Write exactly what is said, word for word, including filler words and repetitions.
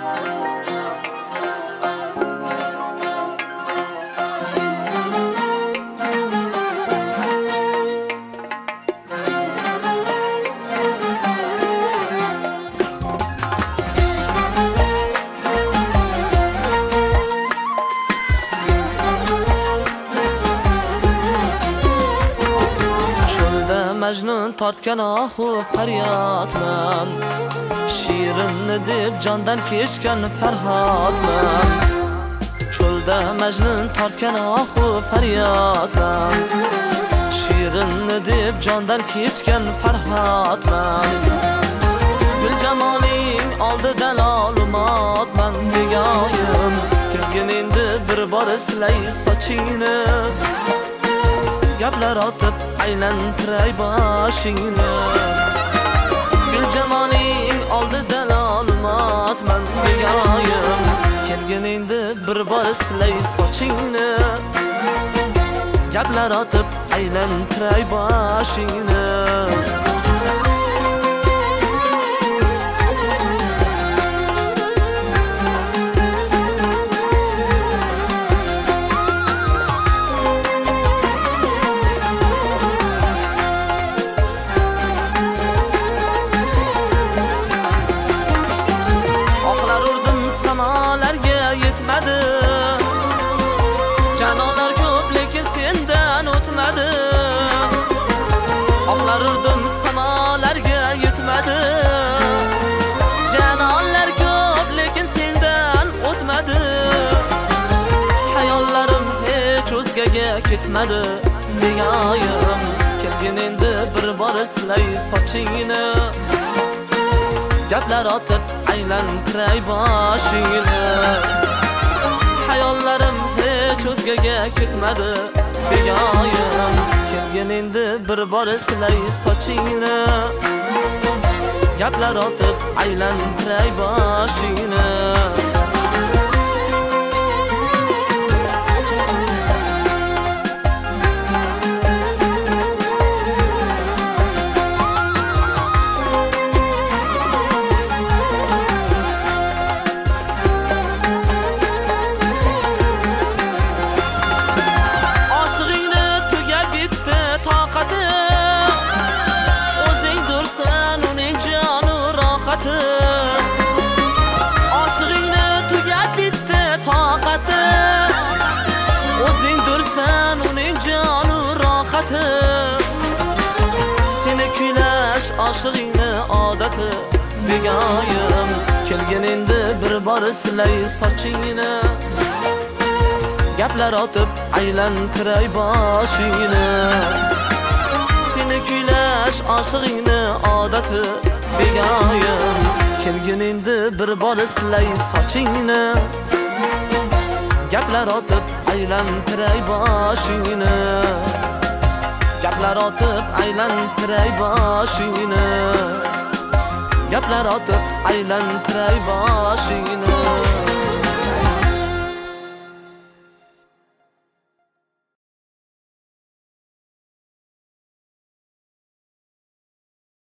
Majnun tortgan ohu faryodman, shirinni deb jondan kechgan farhodman. Cho'lda Majnun tortgan ohu faryodman, shirinni deb jondan kechgan farhodman. Gul jamoling oldida lolumotman degoyim, kirgin endi bir bor silay sochingni. Gaplar otib aylantiray boshingni. Gul jamoling oldida lolumotman degoyim, kelgin endi bir bor silay sochingni. Gaplar otib aylantiray boshingni. Canolar ko'p lekin sendan o'tmadi. Oqlar urdim samolarga yetmadi. Canolar ko'p lekin sendan o'tmadi. Hayollarim hech o'zgaga ketmadi degoyim, kelgin endi bir bor silay sochingni. Gaplar otib aylantiray boshingni. Hayollarim hech o'zgaga ketmadi degoyim, kelgin endi bir bor silay sochingni. Gaplar otib aylantiray boshingni. Oshig'ingni tugab bitdi toqati, o'zing dursan uning joni rohati. Seni kuylash oshig'ingni odati degoyim, kelgin endi bir bor silay sochingni. Gaplar otib aylantiray boshingni. Seni kuylash oshig'ingni odati degoyim, kelgin endi bir bor silay sochingni. Gaplar otib aylantiray boshingni. Gaplar otib aylantiray boshingni. Gaplar otib aylantiray boshingni.